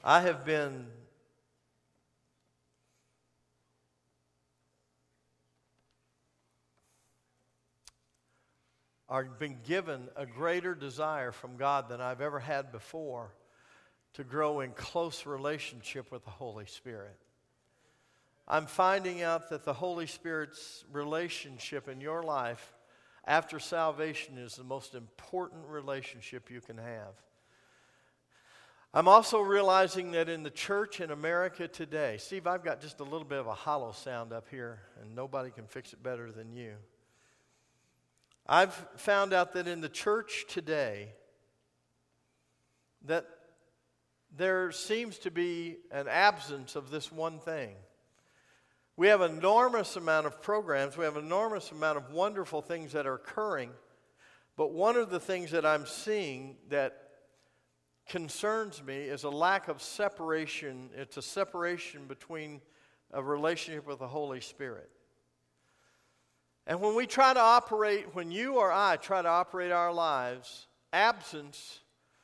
I have been given a greater desire from God than I've ever had before to grow in close relationship with the Holy Spirit. I'm finding out that the Holy Spirit's relationship in your life after salvation is the most important relationship you can have. I'm also realizing that in the church in America today, Steve, I've got just a little bit of a hollow sound up here, and nobody can fix it better than you. I've found out that in the church today, that there seems to be an absence of this one thing. We have an enormous amount of programs. We have an enormous amount of wonderful things that are occurring. But one of the things that I'm seeing that concerns me is a lack of separation. It's a separation between a relationship with the Holy Spirit. And when we try to operate, when you or I try to operate our lives, absence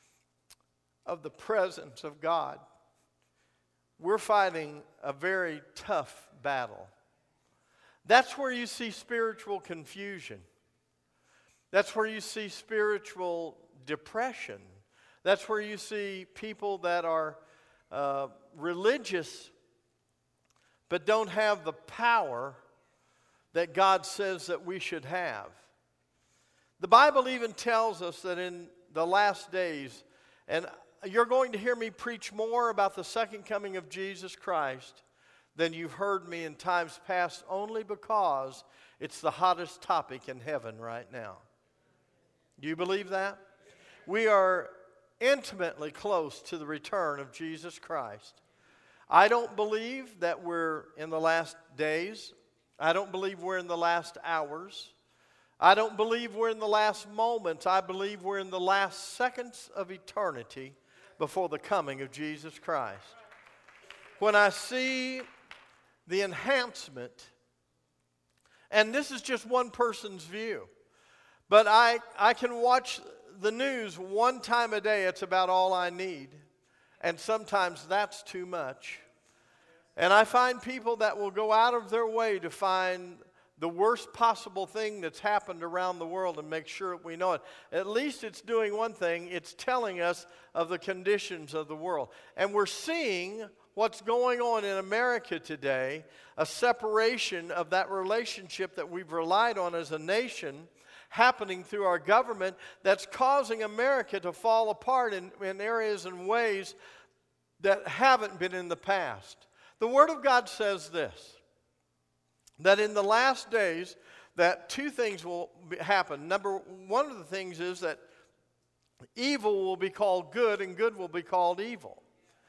of the presence of God, we're fighting a very tough battle. That's where you see spiritual confusion. That's where you see spiritual depression. That's where you see people that are religious but don't have the power that God says that we should have. The Bible even tells us that in the last days, and you're going to hear me preach more about the second coming of Jesus Christ than you've heard me in times past, only because it's the hottest topic in heaven right now. Do you believe that? We are intimately close to the return of Jesus Christ. I don't believe that we're in the last days. I don't believe we're in the last hours. I don't believe we're in the last moments. I believe we're in the last seconds of eternity before the coming of Jesus Christ. When I see the enhancement, and this is just one person's view, but I can watch the news one time a day. It's about all I need. And sometimes that's too much. And I find people that will go out of their way to find the worst possible thing that's happened around the world and make sure that we know it. At least it's doing one thing. It's telling us of the conditions of the world. And we're seeing what's going on in America today, a separation of that relationship that we've relied on as a nation happening through our government that's causing America to fall apart in areas and ways that haven't been in the past. The Word of God says this, that in the last days, that two things will happen. One of the things is that evil will be called good and good will be called evil.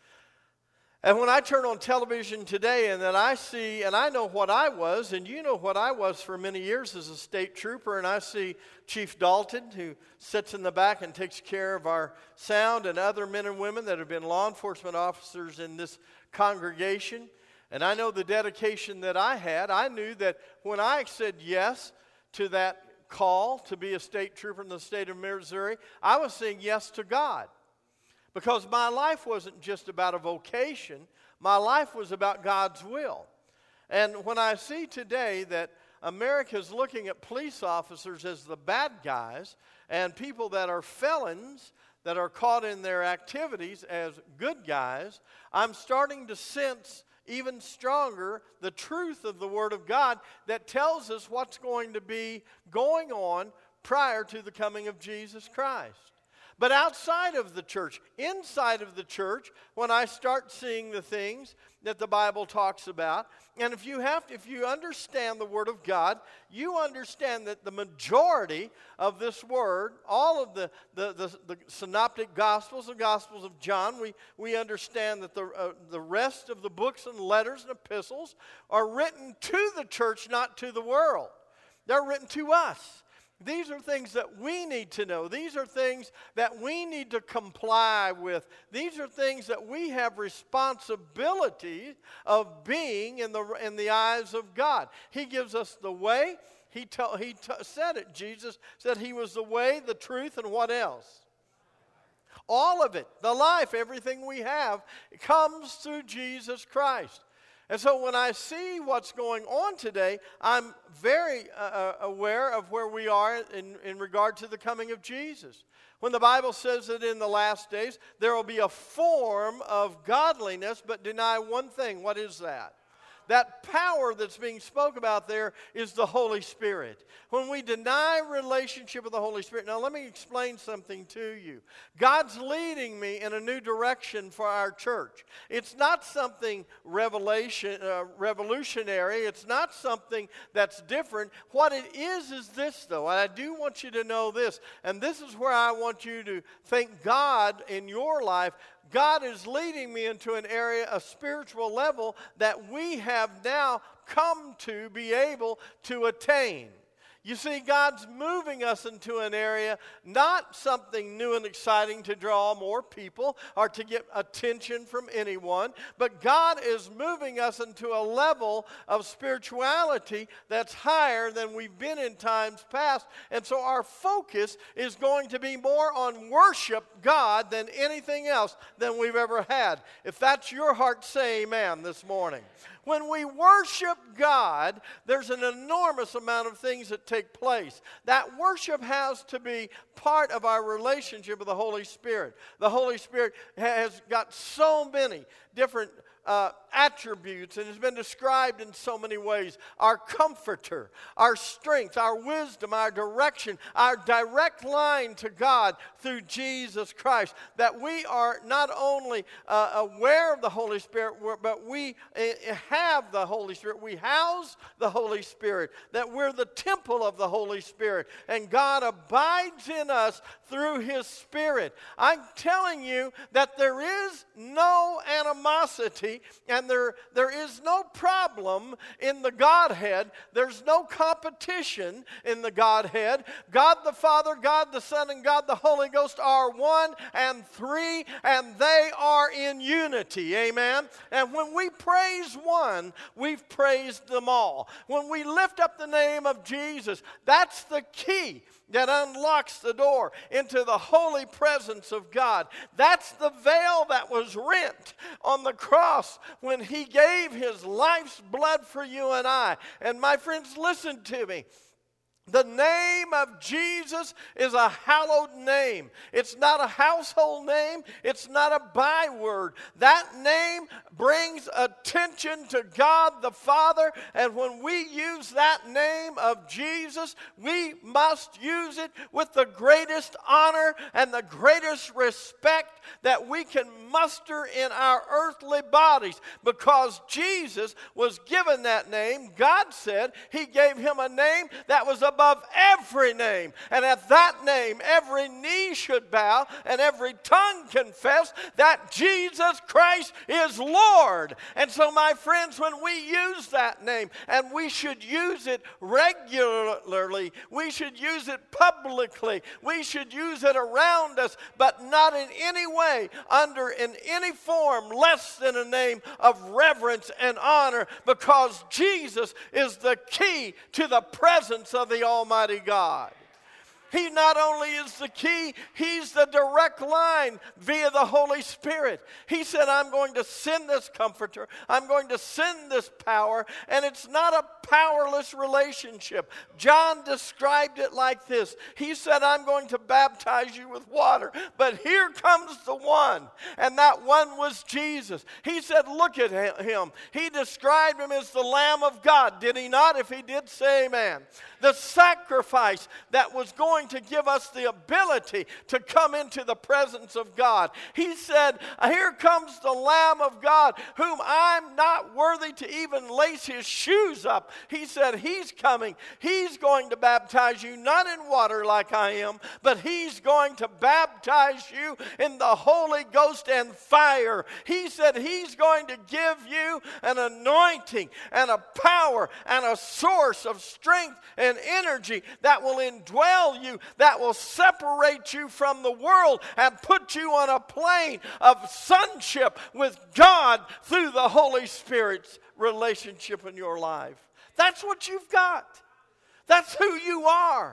And when I turn on television today and then I see, and I know what I was, and you know what I was for many years as a state trooper, and I see Chief Dalton, who sits in the back and takes care of our sound, and other men and women that have been law enforcement officers in this congregation. And I know the dedication that I had. I knew that when I said yes to that call to be a state trooper in the state of Missouri, I was saying yes to God. Because my life wasn't just about a vocation. My life was about God's will. And when I see today that America is looking at police officers as the bad guys and people that are felons that are caught in their activities as good guys, I'm starting to sense even stronger the truth of the Word of God that tells us what's going to be going on prior to the coming of Jesus Christ. But outside of the church, inside of the church, when I start seeing the things that the Bible talks about, and if you understand the Word of God, you understand that the majority of this Word, all of the synoptic Gospels, the Gospels of John, we understand that the rest of the books and letters and epistles are written to the church, not to the world. They're written to us. These are things that we need to know. These are things that we need to comply with. These are things that we have responsibility of being in the eyes of God. He gives us the way. He said it. Jesus said He was the way, the truth, and what else? All of it, the life, everything we have, comes through Jesus Christ. And so when I see what's going on today, I'm very aware of where we are in regard to the coming of Jesus. When the Bible says that in the last days, there will be a form of godliness, but deny one thing. What is that? That power that's being spoke about there is the Holy Spirit. When we deny relationship with the Holy Spirit, now let me explain something to you. God's leading me in a new direction for our church. It's not something revolutionary. It's not something that's different. What it is this, though, and I do want you to know this, and this is where I want you to thank God in your life. God is leading me into an area, a spiritual level that we have now come to be able to attain. You see, God's moving us into an area, not something new and exciting to draw more people or to get attention from anyone, but God is moving us into a level of spirituality that's higher than we've been in times past. And so our focus is going to be more on worship God than anything else than we've ever had. If that's your heart, say amen this morning. When we worship God, there's an enormous amount of things that take place. That worship has to be part of our relationship with the Holy Spirit. The Holy Spirit has got so many different attributes and has been described in so many ways. Our comforter, our strength, our wisdom, our direction, our direct line to God through Jesus Christ. That we are not only aware of the Holy Spirit, but we have the Holy Spirit. We house the Holy Spirit. That we're the temple of the Holy Spirit. And God abides in us through His Spirit. I'm telling you that there is no animosity and there is no problem in the Godhead. There's no competition in the Godhead. God the Father, God the Son, and God the Holy Ghost are one and three, and they are in unity. Amen? And when we praise one, we've praised them all. When we lift up the name of Jesus, that's the key that unlocks the door into the holy presence of God. That's the veil that was rent on the cross when He gave His life's blood for you and I. And my friends, listen to me. The name of Jesus is a hallowed name. It's not a household name. It's not a byword. That name brings attention to God the Father. And when we use that name of Jesus, we must use it with the greatest honor and the greatest respect that we can muster in our earthly bodies. Because Jesus was given that name, God said He gave Him a name that was above every name. And at that name, every knee should bow and every tongue confess that Jesus Christ is Lord. And so, my friends, when we use that name, and we should use it regularly, we should use it publicly, we should use it around us, but not in any way, in any form, less than a name of reverence and honor, because Jesus is the key to the presence of the Almighty God. He not only is the key, He's the direct line via the Holy Spirit. He said, I'm going to send this comforter. I'm going to send this power. And it's not a powerless relationship. John described it like this. He said, I'm going to baptize you with water. But here comes the one. And that one was Jesus. He said, look at Him. He described Him as the Lamb of God. Did He not? If He did, say amen. The sacrifice that was going to give us the ability to come into the presence of God. He said, here comes the Lamb of God, whom I'm not worthy to even lace His shoes up. He said, He's coming. He's going to baptize you, not in water like I am, but He's going to baptize you in the Holy Ghost and fire. He said He's going to give you an anointing and a power and a source of strength and energy that will indwell you, that will separate you from the world and put you on a plane of sonship with God through the Holy Spirit's relationship in your life. That's what you've got. That's who you are.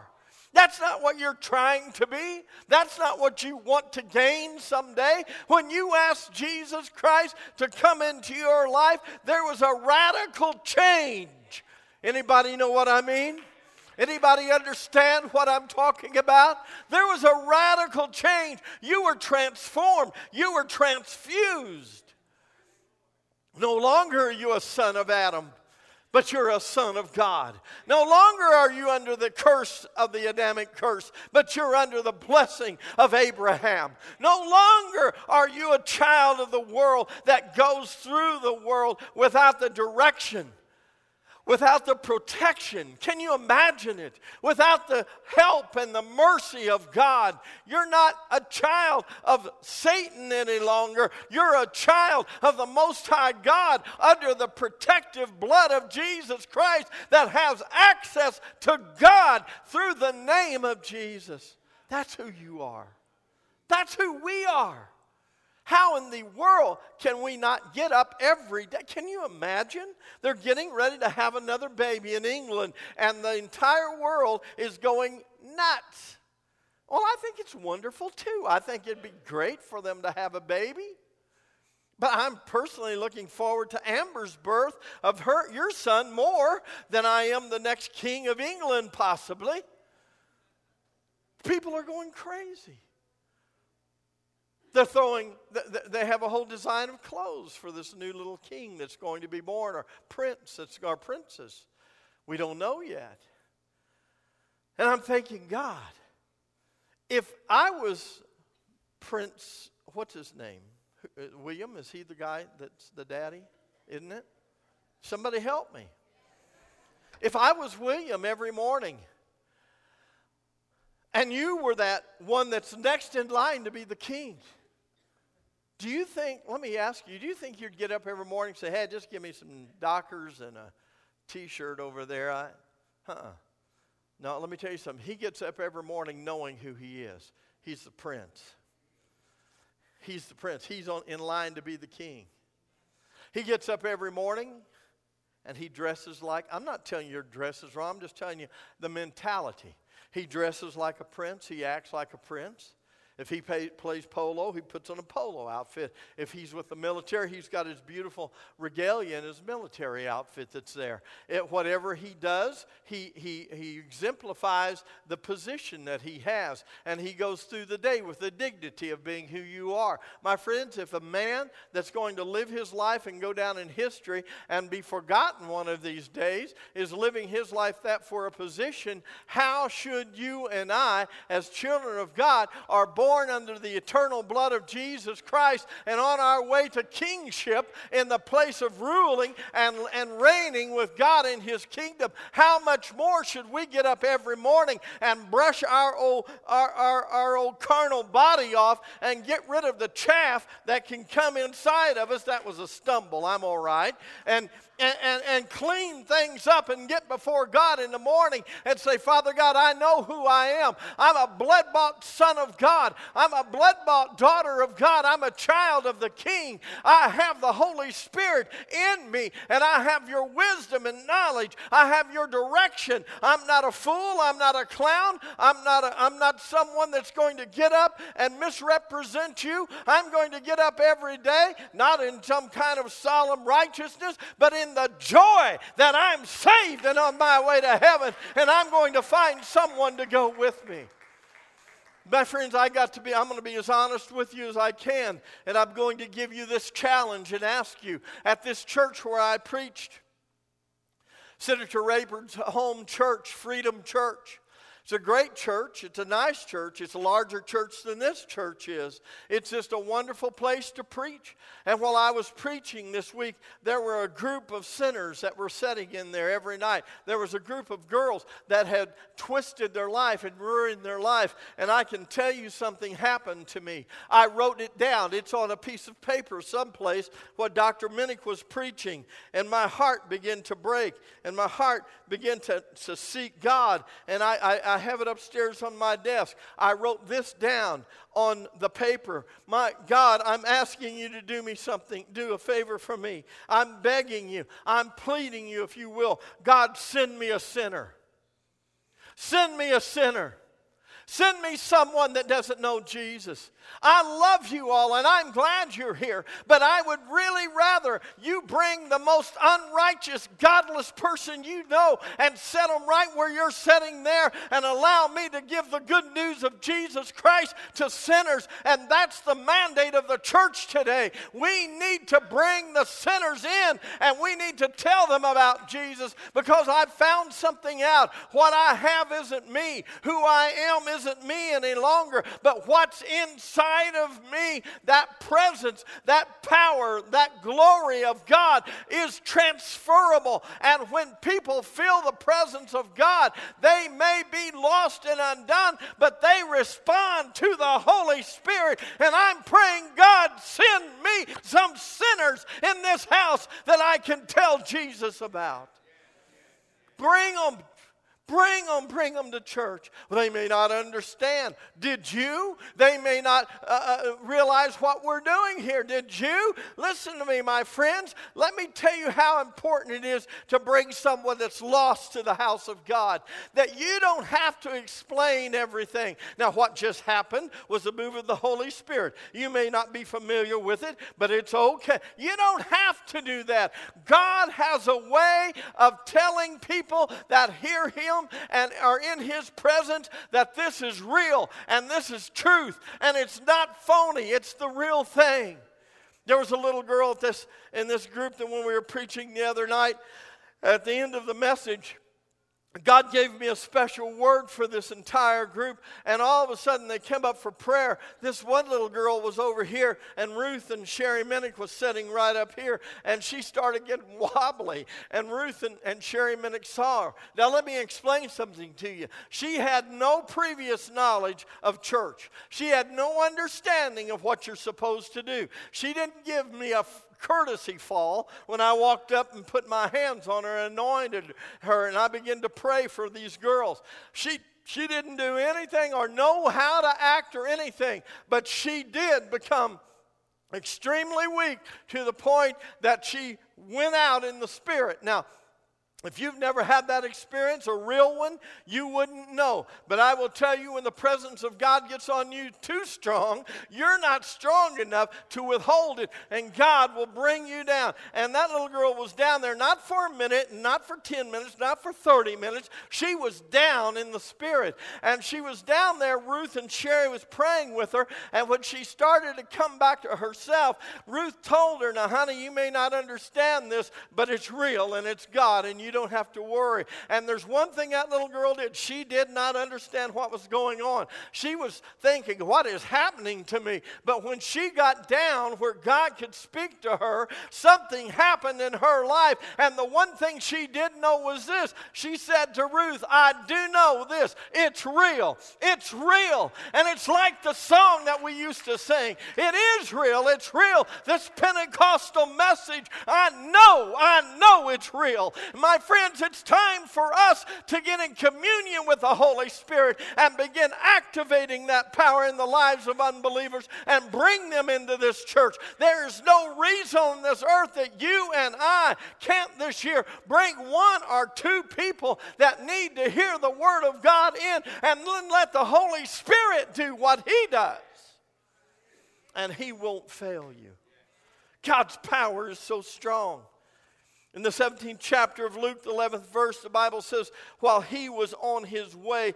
That's not what you're trying to be. That's not what you want to gain someday. When you asked Jesus Christ to come into your life, there was a radical change. Anybody know what I mean? Anybody understand what I'm talking about? There was a radical change. You were transformed. You were transfused. No longer are you a son of Adam, but you're a son of God. No longer are you under the curse of the Adamic curse, but you're under the blessing of Abraham. No longer are you a child of the world that goes through the world without the direction, without the protection. Can you imagine it? Without the help and the mercy of God. You're not a child of Satan any longer. You're a child of the Most High God under the protective blood of Jesus Christ that has access to God through the name of Jesus. That's who you are. That's who we are. How in the world can we not get up every day? Can you imagine? They're getting ready to have another baby in England, and the entire world is going nuts. Well, I think it's wonderful, too. I think it'd be great for them to have a baby. But I'm personally looking forward to Amber's birth of your son more than I am the next king of England, possibly. People are going crazy. They have a whole design of clothes for this new little king that's going to be born, or princess. We don't know yet. And I'm thinking, God, if I was Prince, what's his name? William, is he the guy that's the daddy? Isn't it? Somebody help me. If I was William every morning, and you were that one that's next in line to be the king, do you think, let me ask you, do you think you'd get up every morning and say, hey, just give me some Dockers and a T-shirt over there? No, let me tell you something. He gets up every morning knowing who he is. He's the prince. He's the prince. He's in line to be the king. He gets up every morning and he dresses like, I'm not telling you your dress is wrong, I'm just telling you the mentality. He dresses like a prince. He acts like a prince. If he plays polo, he puts on a polo outfit. If he's with the military, he's got his beautiful regalia and his military outfit that's there. Whatever he does, he exemplifies the position that he has. And he goes through the day with the dignity of being who you are. My friends, if a man that's going to live his life and go down in history and be forgotten one of these days is living his life that for a position, how should you and I, as children of God, are born under the eternal blood of Jesus Christ and on our way to kingship in the place of ruling and reigning with God in his kingdom, how much more should we get up every morning and brush our old carnal body off and get rid of the chaff that can come inside of us? That was a stumble. I'm all right. And clean things up and get before God in the morning and say, Father God, I know who I am. I'm a blood-bought son of God. I'm a blood-bought daughter of God. I'm a child of the King. I have the Holy Spirit in me, and I have your wisdom and knowledge. I have your direction. I'm not a fool. I'm not a clown. I'm not someone that's going to get up and misrepresent you. I'm going to get up every day, not in some kind of solemn righteousness, but in the joy that I'm saved and on my way to heaven, and I'm going to find someone to go with me. My friends, I'm going to be as honest with you as I can, and I'm going to give you this challenge and ask you, at this church where I preached, Senator Rayburn's home church, Freedom Church. It's a great church. It's a nice church. It's a larger church than this church is. It's just a wonderful place to preach. And while I was preaching this week, there were a group of sinners that were sitting in there every night. There was a group of girls that had twisted their life and ruined their life. And I can tell you something happened to me. I wrote it down. It's on a piece of paper someplace what Dr. Minnick was preaching. And my heart began to break. And my heart began to seek God. And I have it upstairs on my desk. I wrote this down on the paper. My God, I'm asking you to do me something. Do a favor for me. I'm begging you. I'm pleading you, if you will. God, send me a sinner. Send me a sinner. Send me someone that doesn't know Jesus. I love you all, and I'm glad you're here, but I would really rather you bring the most unrighteous, godless person you know and set them right where you're sitting there and allow me to give the good news of Jesus Christ to sinners. And that's the mandate of the church today. We need to bring the sinners in, and we need to tell them about Jesus, because I've found something out. What I have isn't me. Who I am isn't me any longer, but what's inside of me, that presence, that power, that glory of God is transferable. And when people feel the presence of God, they may be lost and undone, but they respond to the Holy Spirit. And I'm praying, God, send me some sinners in this house that I can tell Jesus about. Bring them. Bring them to church. Well, they may not understand. Did you? They may not realize what we're doing here. Did you? Listen to me, my friends. Let me tell you how important it is to bring someone that's lost to the house of God. That you don't have to explain everything. Now, what just happened was the move of the Holy Spirit. You may not be familiar with it, but it's okay. You don't have to do that. God has a way of telling people that hear Him and are in His presence that this is real and this is truth and it's not phony. It's the real thing. There was a little girl in this group that when we were preaching the other night, at the end of the message, God gave me a special word for this entire group, and all of a sudden they came up for prayer. This one little girl was over here, and Ruth and Sherry Minnick was sitting right up here, and she started getting wobbly, and Ruth and Sherry Minnick saw her. Now let me explain something to you. She had no previous knowledge of church. She had no understanding of what you're supposed to do. She didn't give me a courtesy fall when I walked up and put my hands on her and anointed her, and I began to pray for these girls. She didn't do anything or know how to act or anything, but she did become extremely weak to the point that she went out in the Spirit. Now, if you've never had that experience, a real one, you wouldn't know. But I will tell you, when the presence of God gets on you too strong, you're not strong enough to withhold it, and God will bring you down. And that little girl was down there not for a minute, not for 10 minutes, not for 30 minutes. She was down in the Spirit. And she was down there. Ruth and Sherry was praying with her, and when she started to come back to herself, Ruth told her, now, honey, you may not understand this, but it's real, and it's God, and you don't have to worry. And there's one thing that little girl did. She did not understand what was going on. She was thinking, what is happening to me? But when she got down where God could speak to her, something happened in her life. And the one thing she did know was this. She said to Ruth, I do know this. It's real. It's real. And it's like the song that we used to sing. It is real. It's real. This Pentecostal message, I know it's real. My friends, it's time for us to get in communion with the Holy Spirit and begin activating that power in the lives of unbelievers and bring them into this church. There is no reason on this earth that you and I can't this year bring one or two people that need to hear the Word of God in, and then let the Holy Spirit do what He does. And He won't fail you. God's power is so strong. In the 17th chapter of Luke, the 11th verse, the Bible says, while he was on his way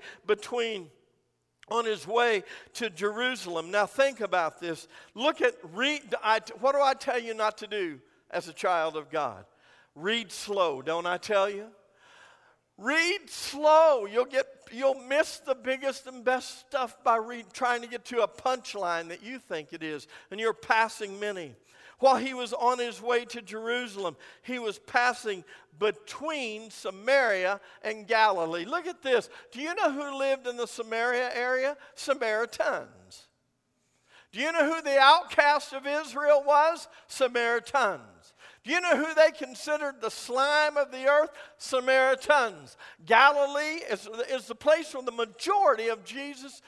to Jerusalem. Now think about this. What do I tell you not to do as a child of God? Read slow, don't I tell you? Read slow. You'll miss the biggest and best stuff by trying to get to a punchline that you think it is, and you're passing many. While he was on his way to Jerusalem, he was passing between Samaria and Galilee. Look at this. Do you know who lived in the Samaria area? Samaritans. Do you know who the outcast of Israel was? Samaritans. Do you know who they considered the slime of the earth? Samaritans. Galilee is the place where the majority of Jesus'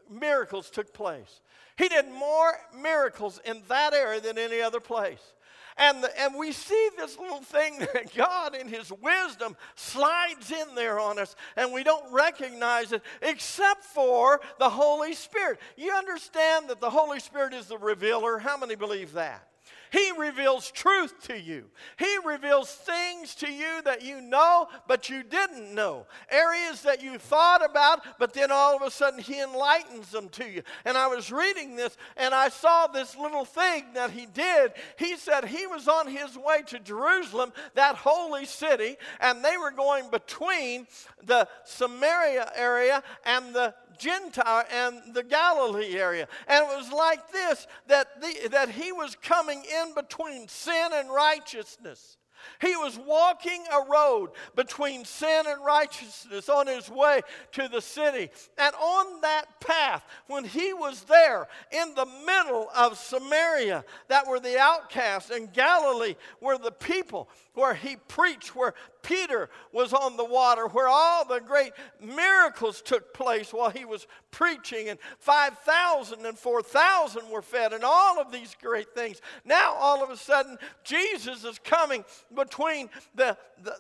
miracles took place. He did more miracles in that area than any other place. And we see this little thing that God in his wisdom slides in there on us, and we don't recognize it except for the Holy Spirit. You understand that the Holy Spirit is the revealer? How many believe that? He reveals truth to you. He reveals things to you that you know, but you didn't know. Areas that you thought about, but then all of a sudden he enlightens them to you. And I was reading this, and I saw this little thing that he did. He said he was on his way to Jerusalem, that holy city, and they were going between the Samaria area and the Gentile and the Galilee area. And it was like this, that he was coming in between sin and righteousness. He was walking a road between sin and righteousness on his way to the city. And on that path, when he was there in the middle of Samaria, that were the outcasts, and Galilee were the people, where he preached, where Peter was on the water, where all the great miracles took place while he was preaching, and 5,000 and 4,000 were fed, and all of these great things. Now, all of a sudden, Jesus is coming between the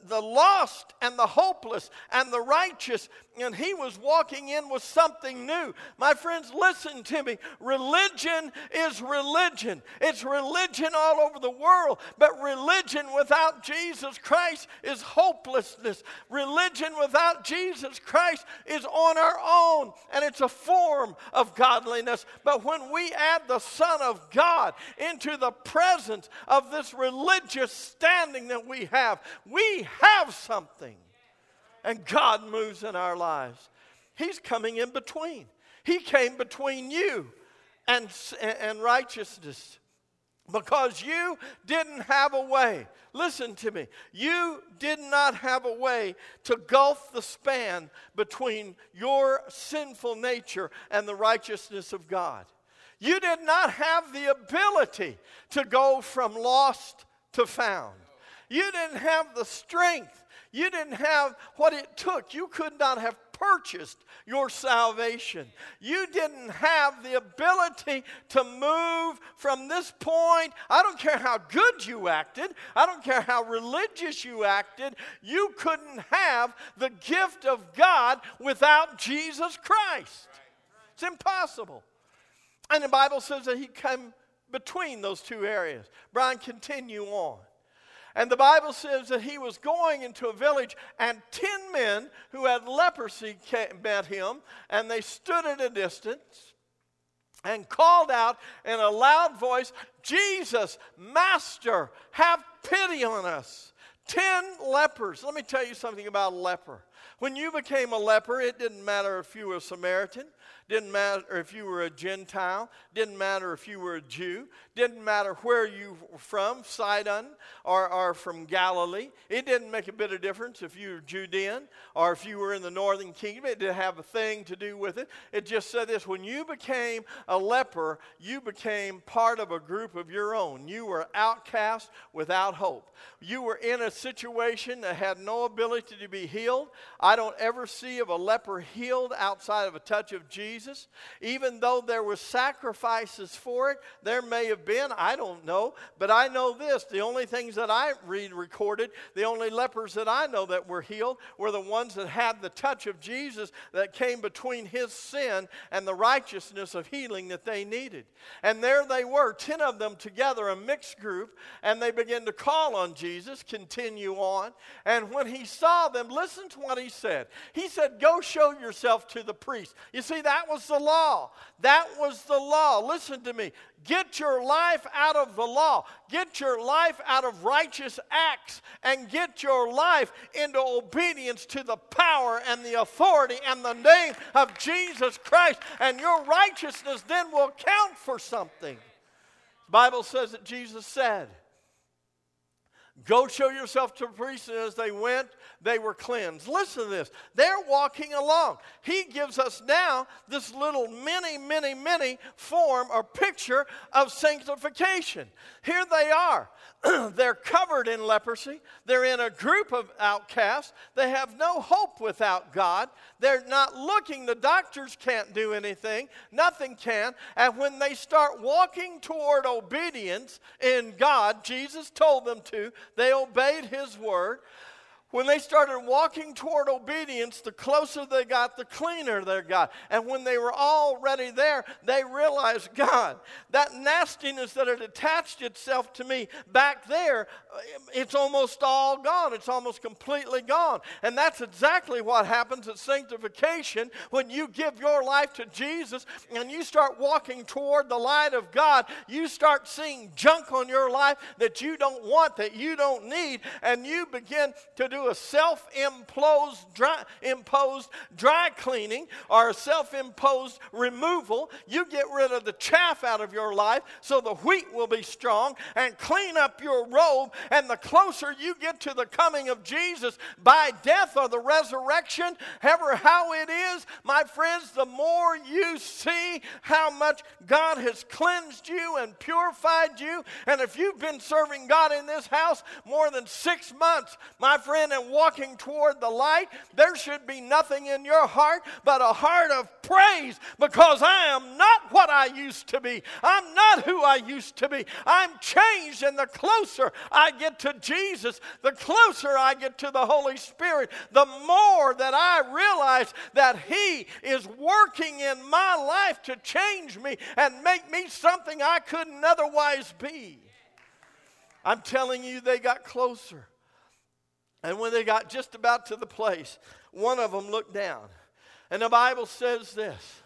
lost and the hopeless and the righteous, and he was walking in with something new. My friends, listen to me. Religion is religion. It's religion all over the world, but religion without Jesus Christ is hopelessness. Religion without Jesus Christ is on our own, and it's a form of godliness. But when we add the Son of God into the presence of this religious standing that we have something. And God moves in our lives. He's coming in between. He came between you and righteousness. Because you didn't have a way. Listen to me. You did not have a way to gulf the span between your sinful nature and the righteousness of God. You did not have the ability to go from lost to found. You didn't have the strength. You didn't have what it took. You could not have purchased your salvation. You didn't have the ability to move from this point. I don't care how good you acted. I don't care how religious you acted. You couldn't have the gift of God without Jesus Christ. It's impossible. And the Bible says that he came between those two areas. Brian, continue on. And the Bible says that he was going into a village, and 10 men who had leprosy met him, and they stood at a distance and called out in a loud voice, "Jesus, Master, have pity on us." 10 lepers. Let me tell you something about a leper. When you became a leper, it didn't matter if you were a Samaritan, didn't matter if you were a Gentile, didn't matter if you were a Jew, didn't matter where you were from, Sidon or from Galilee. It didn't make a bit of difference if you were Judean or if you were in the northern kingdom. It didn't have a thing to do with it. It just said this: when you became a leper, you became part of a group of your own. You were outcast without hope. You were in a situation that had no ability to be healed. I don't ever see of a leper healed outside of a touch of Jesus. Even though there were sacrifices for it, there may have been, I don't know. But I know this, the only things that I read recorded, the only lepers that I know that were healed were the ones that had the touch of Jesus that came between his sin and the righteousness of healing that they needed. And there they were, 10 of them together, a mixed group, and they began to call on Jesus, continue on. And when he saw them, listen to what he said. He said, "Go show yourself to the priest." You see, that was the law. That was the law. Listen to me. Get your life out of the law. Get your life out of righteous acts, and get your life into obedience to the power and the authority and the name of Jesus Christ. And your righteousness then will count for something. The Bible says that Jesus said, Go show yourself to the priest. And as they went, they were cleansed. Listen to this. They're walking along. He gives us now this little mini form or picture of sanctification. Here they are. They're covered in leprosy. They're in a group of outcasts. They have no hope without God. They're not looking. The doctors can't do anything. Nothing can. And when they start walking toward obedience in God, Jesus told them to, they obeyed His word. When they started walking toward obedience, the closer they got, the cleaner they got. And when they were already there, they realized, God, that nastiness that had attached itself to me back there, it's almost all gone. It's almost completely gone. And that's exactly what happens at sanctification when you give your life to Jesus and you start walking toward the light of God. You start seeing junk on your life that you don't want, that you don't need, and you begin to do a self-imposed dry cleaning or a self-imposed removal. You get rid of the chaff out of your life so the wheat will be strong, and clean up your robe. And the closer you get to the coming of Jesus by death or the resurrection, ever how it is, my friends, the more you see how much God has cleansed you and purified you. And if you've been serving God in this house more than 6 months, my friend, and walking toward the light, there should be nothing in your heart but a heart of praise, because I am not what I used to be. I'm not who I used to be. I'm changed, and the closer I get to Jesus, the closer I get to the Holy Spirit, the more that I realize that He is working in my life to change me and make me something I couldn't otherwise be. I'm telling you, they got closer. And when they got just about to the place, one of them looked down. And the Bible says this,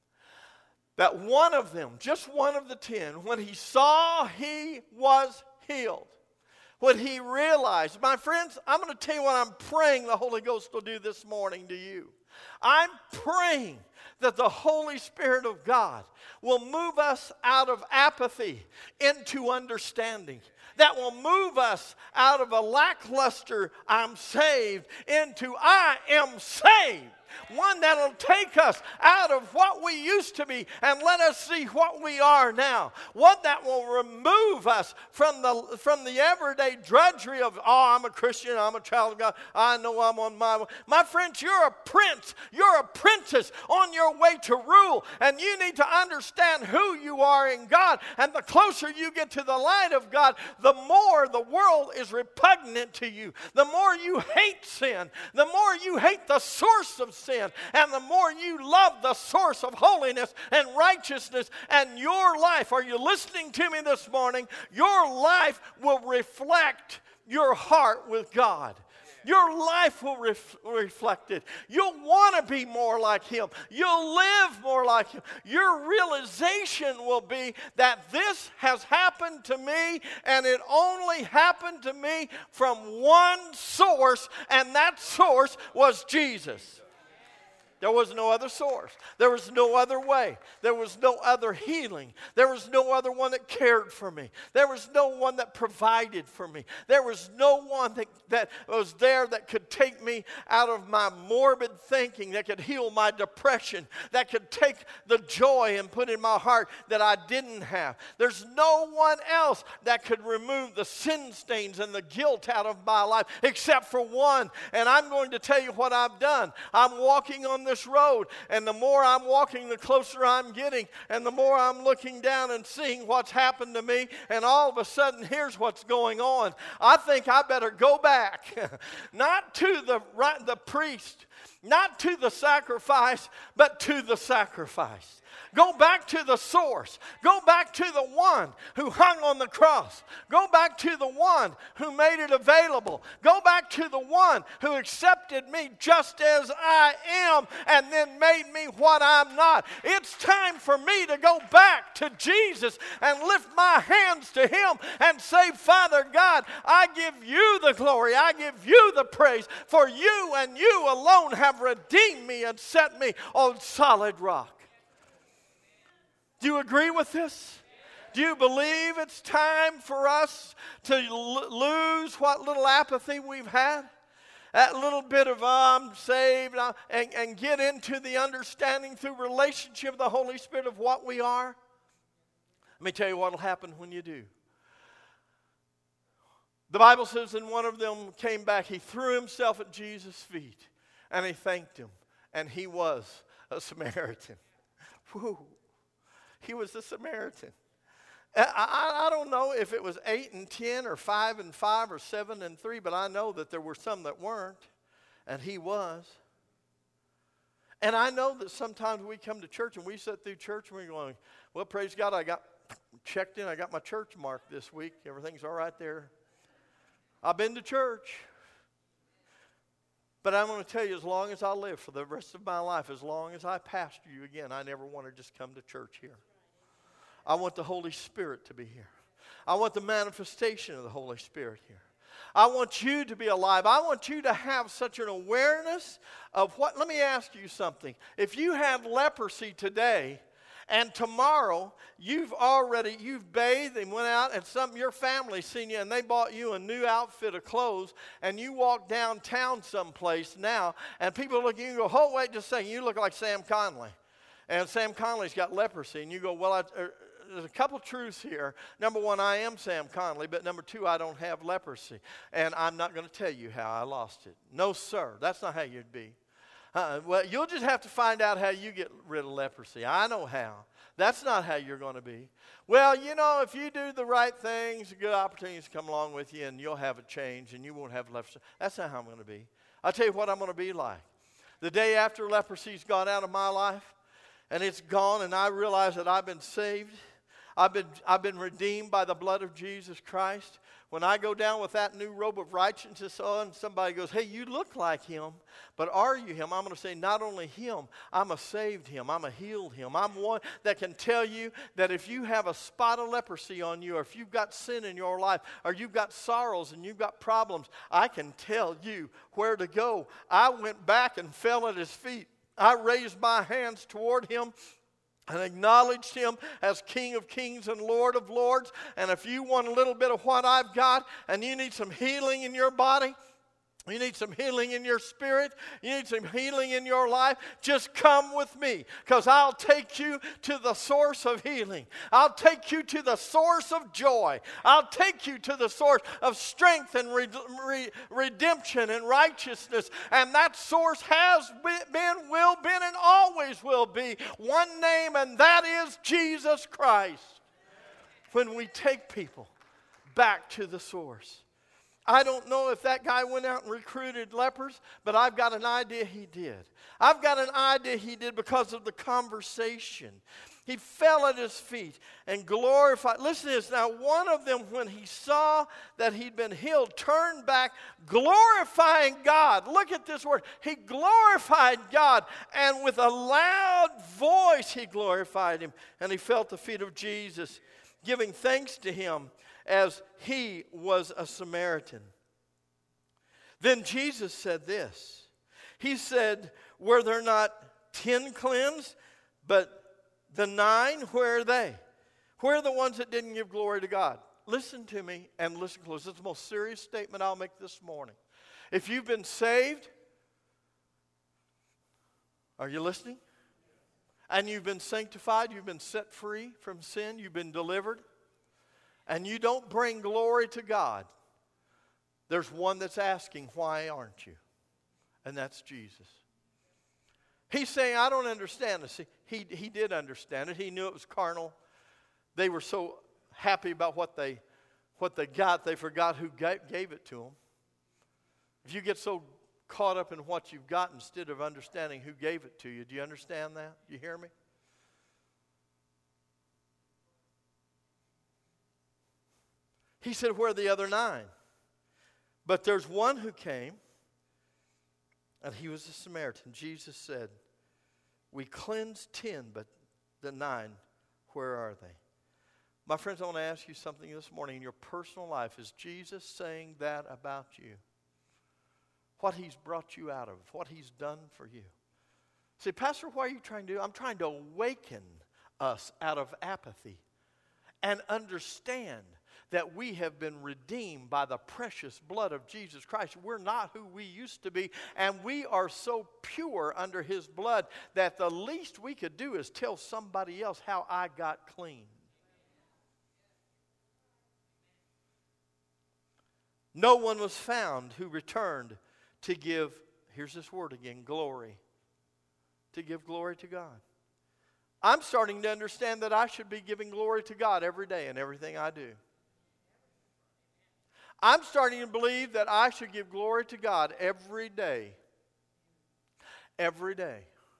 that one of them, just one of the 10, when he saw he was healed, when he realized, my friends, I'm going to tell you what I'm praying the Holy Ghost will do this morning to you. I'm praying that the Holy Spirit of God will move us out of apathy into understanding. That will move us out of a lackluster, I'm saved, into I am saved. One that will take us out of what we used to be and let us see what we are now. One that will remove us from the everyday drudgery of, oh, I'm a Christian, I'm a child of God, I know I'm on my way. My friends, you're a prince, you're a princess on your way to rule, and you need to understand who you are in God. And the closer you get to the light of God, the more the world is repugnant to you. The more you hate sin, the more you hate the source of sin, and the more you love the source of holiness and righteousness, and your life, are you listening to me this morning? Your life will reflect your heart with God. Your life will reflect it. You'll want to be more like Him. You'll live more like Him. Your realization will be that this has happened to me, and it only happened to me from one source, and that source was Jesus. There was no other source. There was no other way. There was no other healing. There was no other one that cared for me. There was no one that provided for me. There was no one that was there that could take me out of my morbid thinking, that could heal my depression, that could take the joy and put in my heart that I didn't have. There's no one else that could remove the sin stains and the guilt out of my life except for one. And I'm going to tell you what I've done. I'm walking on this road, and the more I'm walking, the closer I'm getting, and the more I'm looking down and seeing what's happened to me, and all of a sudden, here's what's going on. I think I better go back, not to the priest, not to the sacrifice, but to the sacrifice. Go back to the source. Go back to the one who hung on the cross. Go back to the one who made it available. Go back to the one who accepted me just as I am and then made me what I'm not. It's time for me to go back to Jesus and lift my hands to Him and say, Father God, I give you the glory. I give you the praise, for you and you alone have redeemed me and set me on solid rock. Do you agree with this? Do you believe it's time for us to lose what little apathy we've had? That little bit of, I'm saved, and get into the understanding through relationship with the Holy Spirit of what we are? Let me tell you what will happen when you do. The Bible says, and one of them came back. He threw himself at Jesus' feet, and he thanked him. And he was a Samaritan. Whew. He was a Samaritan. I don't know if it was 8 and 10 or 5 and 5 or 7 and 3, but I know that there were some that weren't, and he was. And I know that sometimes we come to church and we sit through church and we're going, well, praise God, I got checked in. I got my church mark this week. Everything's all right there. I've been to church. But I'm going to tell you, as long as I live for the rest of my life, as long as I pastor you again, I never want to just come to church here. I want the Holy Spirit to be here. I want the manifestation of the Holy Spirit here. I want you to be alive. I want you to have such an awareness of what. Let me ask you something. If you have leprosy today, and tomorrow you've bathed and went out, and your family seen you, and they bought you a new outfit of clothes, and you walk downtown someplace now, and people look at you and go, oh, wait just a second, you look like Sam Conley. And Sam Conley's got leprosy, and you go, well, there's a couple truths here. Number one, I am Sam Conley, but number two, I don't have leprosy. And I'm not going to tell you how I lost it. No, sir, that's not how you'd be. Well, you'll just have to find out how you get rid of leprosy. I know how. That's not how you're going to be. Well, if you do the right things, good opportunities come along with you, and you'll have a change, and you won't have leprosy. That's not how I'm going to be. I'll tell you what I'm going to be like. The day after leprosy's gone out of my life, and it's gone, and I realize that I've been saved, I've been redeemed by the blood of Jesus Christ. When I go down with that new robe of righteousness on, somebody goes, hey, you look like him, but are you him? I'm going to say, not only him, I'm a saved him, I'm a healed him. I'm one that can tell you that if you have a spot of leprosy on you, or if you've got sin in your life, or you've got sorrows and you've got problems, I can tell you where to go. I went back and fell at his feet. I raised my hands toward him and acknowledged him as King of Kings and Lord of Lords. And if you want a little bit of what I've got, and you need some healing in your body, you need some healing in your spirit, you need some healing in your life, just come with me, because I'll take you to the source of healing. I'll take you to the source of joy. I'll take you to the source of strength and redemption and righteousness. And that source has been, will be, and always will be one name, and that is Jesus Christ. When we take people back to the source. I don't know if that guy went out and recruited lepers, but I've got an idea he did. I've got an idea he did because of the conversation. He fell at his feet and glorified. Listen to this. Now, one of them, when he saw that he'd been healed, turned back, glorifying God. Look at this word. He glorified God, and with a loud voice he glorified him. And he fell at the feet of Jesus, giving thanks to him, as he was a Samaritan. Then Jesus said this. He said, were there not 10 cleansed, but the 9, where are they? Where are the ones that didn't give glory to God? Listen to me and listen close. This is the most serious statement I'll make this morning. If you've been saved, are you listening? And you've been sanctified, you've been set free from sin, you've been delivered, and you don't bring glory to God, there's one that's asking, why aren't you? And that's Jesus. He's saying, I don't understand this. He did understand it. He knew it was carnal. They were so happy about what they got, they forgot who gave it to them. If you get so caught up in what you've got instead of understanding who gave it to you, do you understand that? Do you hear me? He said, where are the other 9? But there's one who came, and he was a Samaritan. Jesus said, we cleansed 10, but the 9, where are they? My friends, I want to ask you something this morning. In your personal life, is Jesus saying that about you? What he's brought you out of, what he's done for you. Say, Pastor, what are you trying to do? I'm trying to awaken us out of apathy and understand that we have been redeemed by the precious blood of Jesus Christ. We're not who we used to be, and we are so pure under His blood that the least we could do is tell somebody else how I got clean. No one was found who returned to give, here's this word again, glory. To give glory to God. I'm starting to understand that I should be giving glory to God every day in everything I do. I'm starting to believe that I should give glory to God every day. Every day.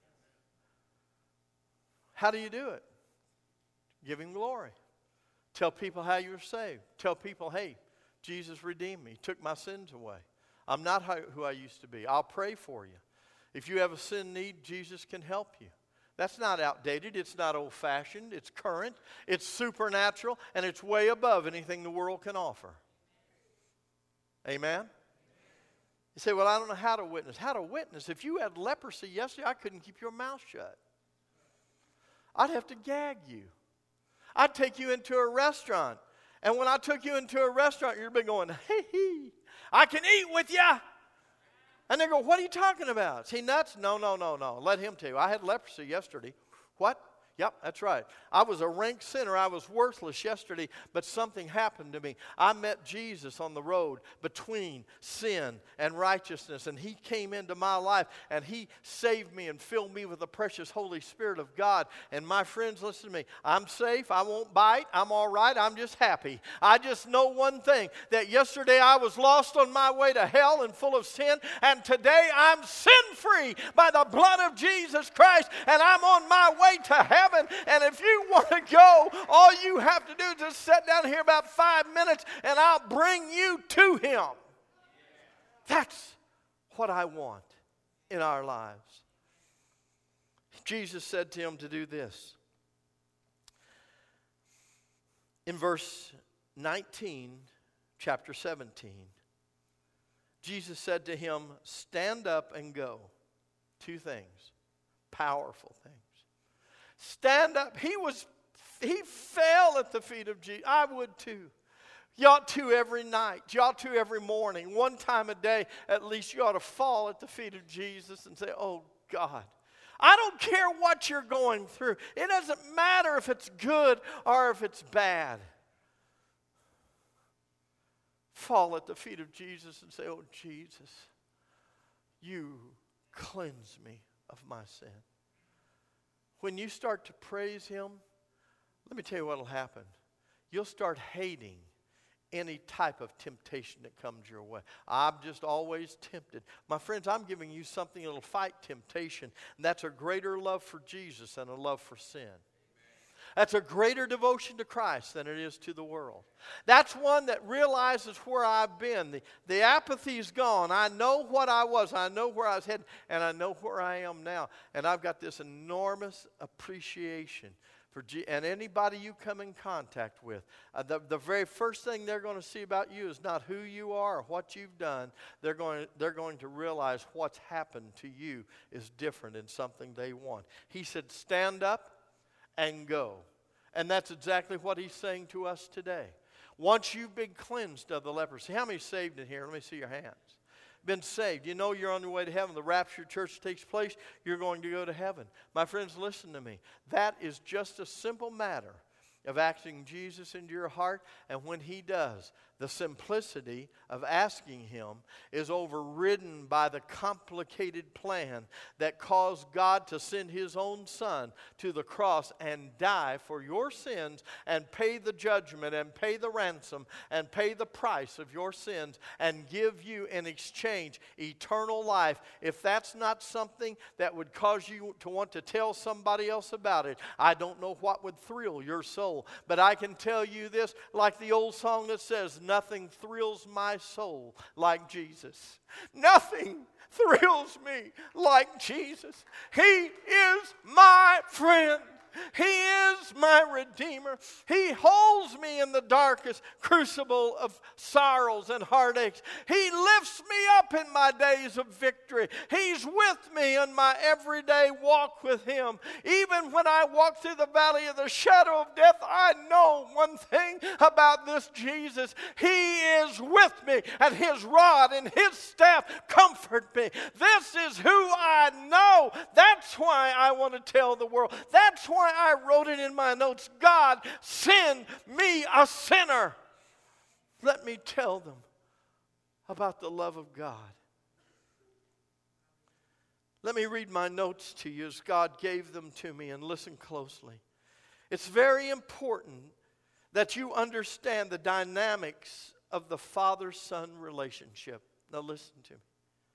How do you do it? Give Him glory. Tell people how you were saved. Tell people, hey, Jesus redeemed me, took my sins away. I'm not who I used to be. I'll pray for you. If you have a sin need, Jesus can help you. That's not outdated. It's not old-fashioned. It's current. It's supernatural. And it's way above anything the world can offer. Amen? You say, well, I don't know how to witness. How to witness? If you had leprosy yesterday, I couldn't keep your mouth shut. I'd have to gag you. I'd take you into a restaurant. And when I took you into a restaurant, you'd be going, hey, I can eat with you. And they go, what are you talking about? Is he nuts? No. Let him tell you. I had leprosy yesterday. What? Yep, that's right. I was a rank sinner. I was worthless yesterday, but something happened to me. I met Jesus on the road between sin and righteousness, and He came into my life, and He saved me and filled me with the precious Holy Spirit of God. And my friends, listen to me. I'm safe. I won't bite. I'm all right. I'm just happy. I just know one thing, that yesterday I was lost on my way to hell and full of sin, and today I'm sin-free by the blood of Jesus Christ, and I'm on my way to heaven. And if you want to go, all you have to do is just sit down here about 5 minutes and I'll bring you to Him. That's what I want in our lives. Jesus said to him to do this. In verse 19, chapter 17, Jesus said to him, stand up and go. Two things, powerful things. Stand up. He fell at the feet of Jesus. I would too. You ought to every night. You ought to every morning. One time a day, at least you ought to fall at the feet of Jesus and say, oh God, I don't care what you're going through. It doesn't matter if it's good or if it's bad. Fall at the feet of Jesus and say, oh Jesus, you cleanse me of my sin. When you start to praise Him, let me tell you what will happen. You'll start hating any type of temptation that comes your way. I'm just always tempted. My friends, I'm giving you something that will fight temptation, and that's a greater love for Jesus than a love for sin. That's a greater devotion to Christ than it is to the world. That's one that realizes where I've been. The apathy is gone. I know what I was. I know where I was headed. And I know where I am now. And I've got this enormous appreciation for and anybody you come in contact with. The very first thing they're going to see about you is not who you are or what you've done. They're going to realize what's happened to you is different and something they want. He said, stand up and go. And that's exactly what He's saying to us today. Once you've been cleansed of the leprosy, how many saved in here? Let me see your hands. Been saved. You know you're on your way to heaven. The rapture church takes place. You're going to go to heaven. My friends, listen to me. That is just a simple matter of asking Jesus into your heart. And when He does, the simplicity of asking Him is overridden by the complicated plan that caused God to send His own Son to the cross and die for your sins and pay the judgment and pay the ransom and pay the price of your sins and give you in exchange eternal life. If that's not something that would cause you to want to tell somebody else about it, I don't know what would thrill your soul. But I can tell you this, like the old song that says, nothing thrills my soul like Jesus. Nothing thrills me like Jesus. He is my friend. He is my Redeemer. He holds me in the darkest crucible of sorrows and heartaches. He lifts me up in my days of victory. He's with me in my everyday walk with Him. Even when I walk through the valley of the shadow of death, I know one thing about this Jesus. He is with me, and His rod and His staff comfort me. This is who I know. That's why I want to tell the world. That's why I wrote it in my notes. God, send me a sinner. Let me tell them about the love of God. Let me read my notes to you as God gave them to me, and listen closely. It's very important that you understand the dynamics of the father-son relationship. Now listen to me.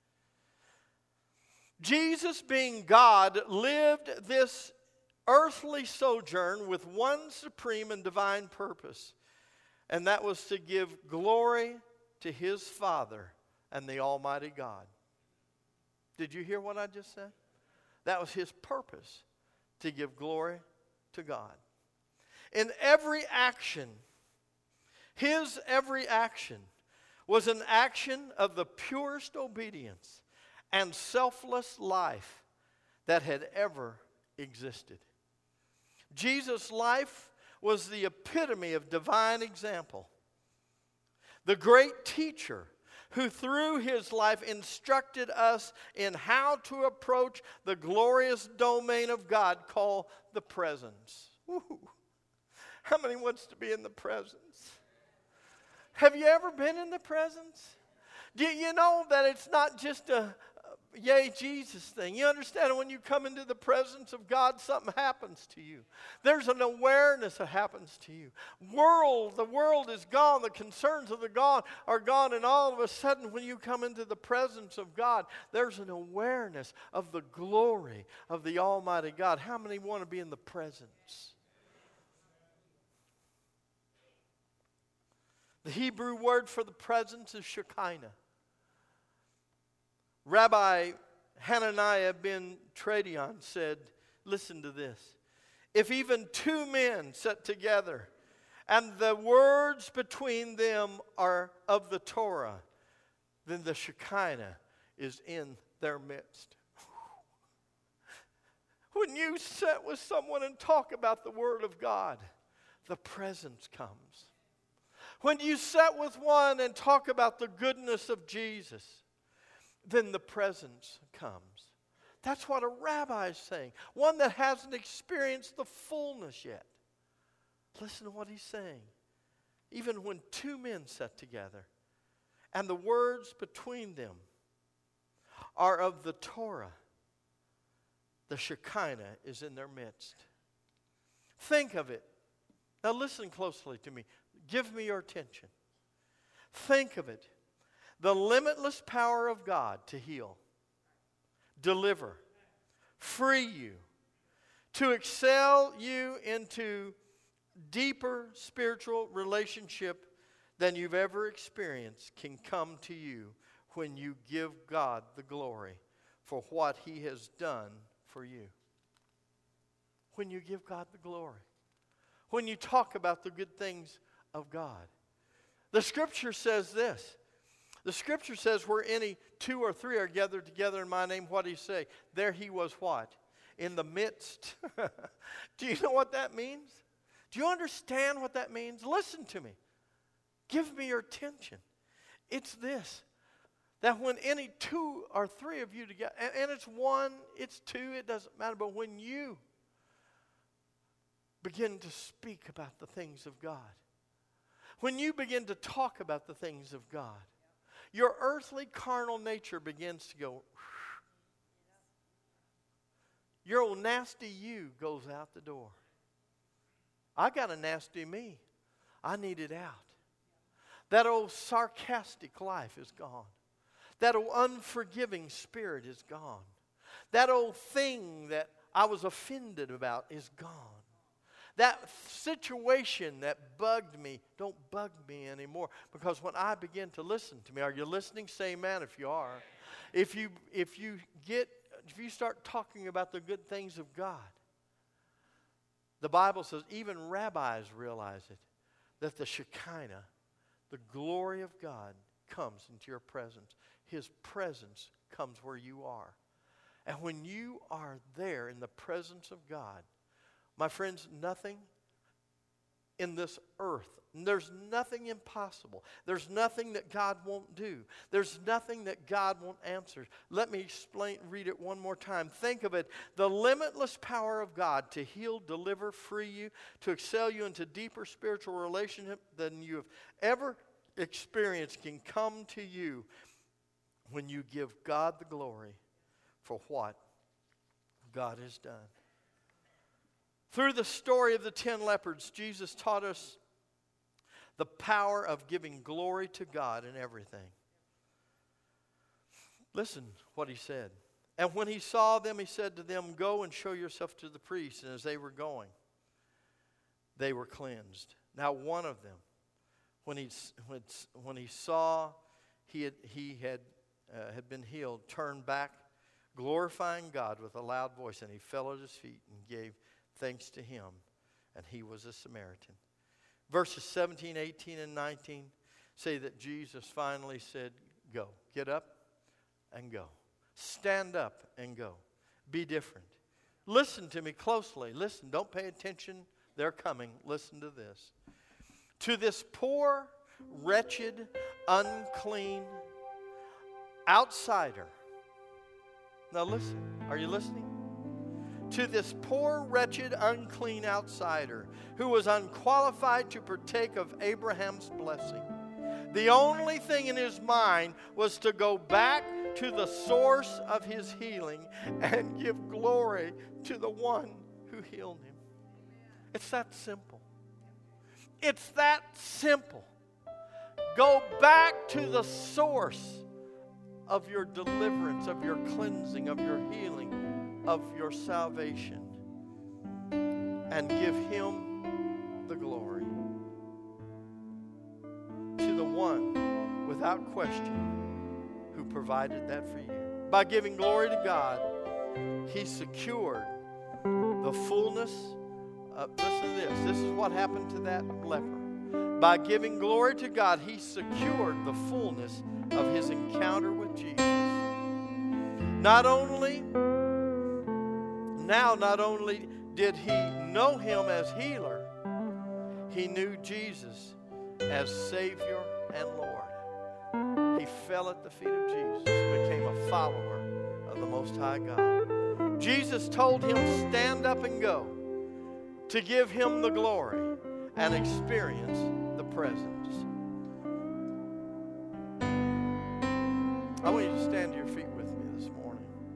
Jesus, being God, lived this earthly sojourn with one supreme and divine purpose, and that was to give glory to His Father and the Almighty God. Did you hear what I just said? That was His purpose, to give glory to God. In every action, His every action was an action of the purest obedience and selfless life that had ever existed. Jesus' life was the epitome of divine example. The great teacher who through His life instructed us in how to approach the glorious domain of God called the presence. Woo. How many wants to be in the presence? Have you ever been in the presence? Do you know that it's not just a yay Jesus thing? You understand when you come into the presence of God, something happens to you. There's an awareness that happens to you. The world is gone. The concerns of the God are gone. And all of a sudden, when you come into the presence of God, there's an awareness of the glory of the Almighty God. How many want to be in the presence? The Hebrew word for the presence is Shekinah. Rabbi Hananiah ben Tradion said, listen to this. If even two men sit together and the words between them are of the Torah, then the Shekinah is in their midst. When you sit with someone and talk about the Word of God, the presence comes. When you sit with one and talk about the goodness of Jesus, then the presence comes. That's what a rabbi is saying. One that hasn't experienced the fullness yet. Listen to what he's saying. Even when two men sit together and the words between them are of the Torah, the Shekinah is in their midst. Think of it. Now listen closely to me. Give me your attention. Think of it. The limitless power of God to heal, deliver, free you, to excel you into deeper spiritual relationship than you've ever experienced can come to you when you give God the glory for what He has done for you. When you give God the glory. When you talk about the good things of God. The Scripture says this. The Scripture says where any two or three are gathered together in my name, what do you say? There He was what? In the midst. Do you know what that means? Do you understand what that means? Listen to me. Give me your attention. It's this. That when any two or three of you together, and it's one, it's two, it doesn't matter, but when you begin to speak about the things of God, when you begin to talk about the things of God, your earthly carnal nature begins to go, your old nasty you goes out the door. I got a nasty me. I need it out. That old sarcastic life is gone. That old unforgiving spirit is gone. That old thing that I was offended about is gone. That situation that bugged me, don't bug me anymore. Because when I begin to listen to me, are you listening? Say amen if you are. If you start talking about the good things of God, The Bible says even rabbis realize it, that the Shekinah, the glory of God, comes into your presence. His presence comes where you are. And when you are there in the presence of God, my friends, nothing in this earth, there's nothing impossible. There's nothing that God won't do. There's nothing that God won't answer. Let me read it one more time. Think of it. The limitless power of God to heal, deliver, free you, to excel you into deeper spiritual relationship than you have ever experienced can come to you when you give God the glory for what God has done. Through the story of the 10 lepers, Jesus taught us the power of giving glory to God in everything. Listen what he said. And when he saw them, he said to them, "Go and show yourself to the priests." And as they were going, they were cleansed. Now one of them, when he saw he had been healed, turned back, glorifying God with a loud voice, and he fell at his feet and gave thanks to him, and he was a Samaritan. Verses 17, 18, and 19 say that Jesus finally said, "Go, get up and go. Stand up and go. Be different." Listen to me closely. Listen, don't pay attention. They're coming. Listen to this. To this poor, wretched, unclean outsider. Now listen. Are you listening? To this poor, wretched, unclean outsider who was unqualified to partake of Abraham's blessing. The only thing in his mind was to go back to the source of his healing and give glory to the one who healed him. It's that simple. It's that simple. Go back to the source of your deliverance, of your cleansing, of your healing, of your salvation, and give him the glory. To the one, without question, who provided that for you. By giving glory to God, he secured the fullness of, listen to this, this is what happened to that leper. By giving glory to God, he secured the fullness of his encounter with Jesus. Not only did he know him as healer, he knew Jesus as Savior and Lord. He fell at the feet of Jesus, became a follower of the Most High God. Jesus told him, "Stand up and go," to give him the glory and experience the presence. I want you to stand to your feet